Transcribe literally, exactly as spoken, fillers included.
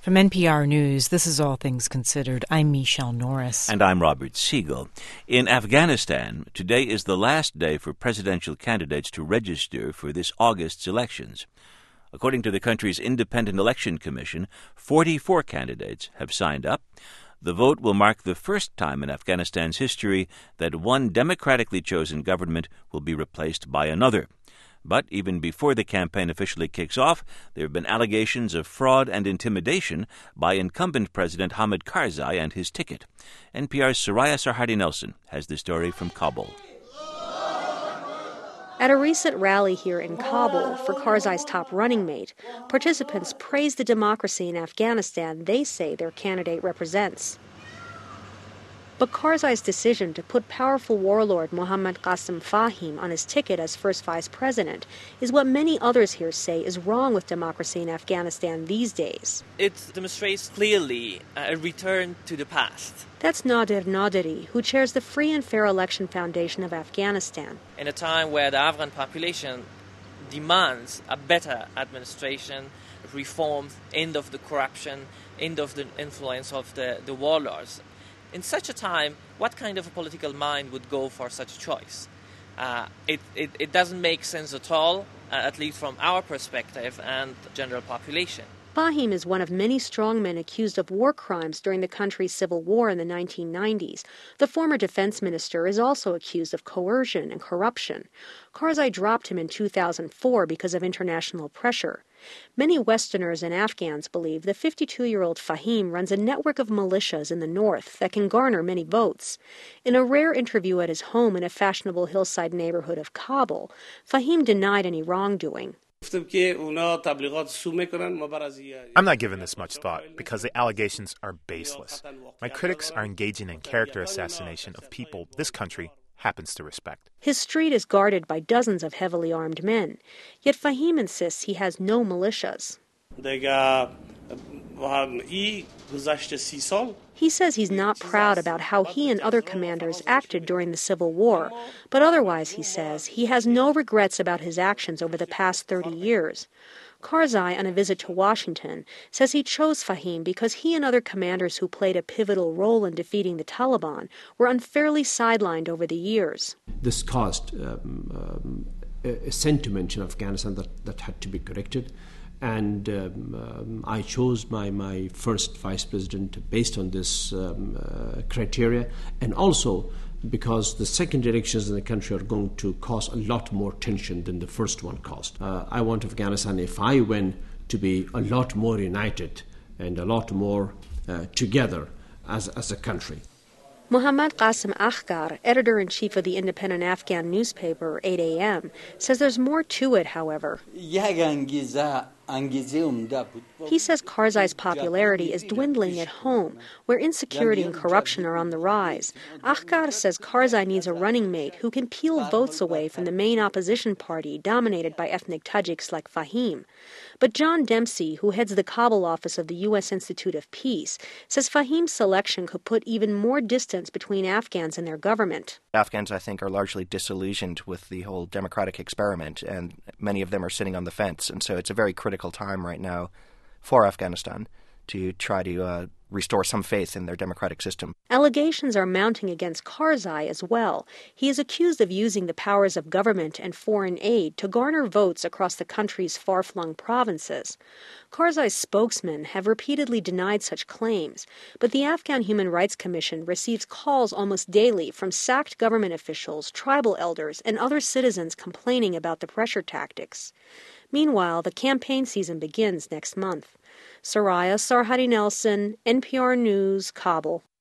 From N P R News, this is All Things Considered. I'm Michelle Norris. And I'm Robert Siegel. In Afghanistan, today is the last day for presidential candidates to register for this August's elections. According to the country's Independent Election Commission, forty-four candidates have signed up. The vote will mark the first time in Afghanistan's history that one democratically chosen government will be replaced by another. But even before the campaign officially kicks off, there have been allegations of fraud and intimidation by incumbent President Hamid Karzai and his ticket. N P R's Soraya Sarhadi-Nelson has the story from Kabul. At a recent rally here in Kabul for Karzai's top running mate, participants praised the democracy in Afghanistan they say their candidate represents. But Karzai's decision to put powerful warlord Mohammad Qasim Fahim on his ticket as first vice president is what many others here say is wrong with democracy in Afghanistan these days. It demonstrates clearly a return to the past. That's Nadir Naderi, who chairs the Free and Fair Election Foundation of Afghanistan. In a time where the Afghan population demands a better administration, reforms, end of the corruption, end of the influence of the, the warlords. In such a time, what kind of a political mind would go for such a choice? Uh, it, it, it doesn't make sense at all, uh, at least from our perspective and the general population. Fahim is one of many strongmen accused of war crimes during the country's civil war in the nineteen nineties. The former defense minister is also accused of coercion and corruption. Karzai dropped him in two thousand four because of international pressure. Many Westerners and Afghans believe the fifty-two-year-old Fahim runs a network of militias in the north that can garner many votes. In a rare interview at his home in a fashionable hillside neighborhood of Kabul, Fahim denied any wrongdoing. I'm not giving this much thought because the allegations are baseless. My critics are engaging in character assassination of people this country happens to respect. His street is guarded by dozens of heavily armed men, yet Fahim insists he has no militias. He says he's not proud about how he and other commanders acted during the Civil War, but otherwise, he says, he has no regrets about his actions over the past thirty years. Karzai, on a visit to Washington, says he chose Fahim because he and other commanders who played a pivotal role in defeating the Taliban were unfairly sidelined over the years. This caused um, um, a sentiment in Afghanistan that, that had to be corrected. And um, um, I chose my, my first vice president based on this um, uh, criteria, and also because the second elections in the country are going to cause a lot more tension than the first one caused. Uh, I want Afghanistan, if I win, to be a lot more united and a lot more uh, together as, as a country. Mohammad Qasim Akhgar, editor-in-chief of the independent Afghan newspaper eight A M, says there's more to it, however. He says Karzai's popularity is dwindling at home, where insecurity and corruption are on the rise. Akhgar says Karzai needs a running mate who can peel votes away from the main opposition party dominated by ethnic Tajiks like Fahim. But John Dempsey, who heads the Kabul office of the U S Institute of Peace, says Fahim's selection could put even more distance between Afghans and their government. Afghans, I think, are largely disillusioned with the whole democratic experiment, and many of them are sitting on the fence. And so it's a very critical time right now for Afghanistan to try to uh, restore some faith in their democratic system. Allegations are mounting against Karzai as well. He is accused of using the powers of government and foreign aid to garner votes across the country's far-flung provinces. Karzai's spokesmen have repeatedly denied such claims, but the Afghan Human Rights Commission receives calls almost daily from sacked government officials, tribal elders, and other citizens complaining about the pressure tactics. Meanwhile, the campaign season begins next month. Soraya Sarhadi-Nelson, N P R News, Kabul.